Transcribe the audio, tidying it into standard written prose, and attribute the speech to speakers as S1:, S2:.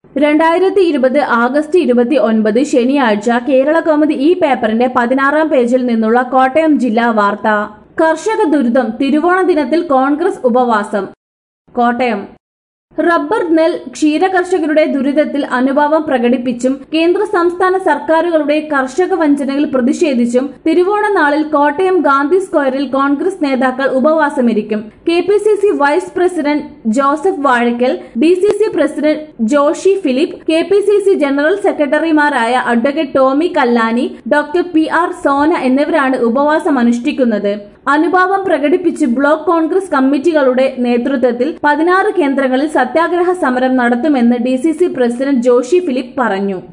S1: 2020 August 29 ശനിയാഴ്ച കേരള കൗമുദി ഈ പേപ്പറിന്റെ 16-ാം പേജിൽ നിന്നുള്ള കോട്ടയം ജില്ലാ വാർത്ത. കർഷക ദുരിതം, തിരുവോണ ദിനത്തിൽ കോൺഗ്രസ് ഉപവാസം. കോട്ടയം. റബ്ബർ, നെൽ, ക്ഷീര കർഷകരുടെ ദുരിതത്തിൽ അനുഭാവം പ്രകടിപ്പിച്ചും കേന്ദ്ര സംസ്ഥാന സർക്കാരുകളുടെ കർഷക വഞ്ചനയിൽ പ്രതിഷേധിച്ചും തിരുവോണ നാളിൽ കോട്ടയം ഗാന്ധി സ്ക്വയറിൽ കോൺഗ്രസ് നേതാക്കൾ ഉപവാസമിരിക്കും. KPCC vice president Joseph Vazhakkal, DCC president Joshy Philip, KPCC general സെക്രട്ടറിമാരായ advocate Tomy Kallani, doctor PR Sona എന്നിവരാണ് ഉപവാസം അനുഷ്ഠിക്കുന്നത്. അനുഭാവം പ്രകടിപ്പിച്ച് ബ്ലോക്ക് കോൺഗ്രസ് കമ്മിറ്റികളുടെ നേതൃത്വത്തിൽ 16 കേന്ദ്രങ്ങളിൽ സത്യാഗ്രഹ സമരം നടത്തുമെന്ന് DCC പ്രസിഡന്റ് ജോഷി ഫിലിപ്പ് പറഞ്ഞു.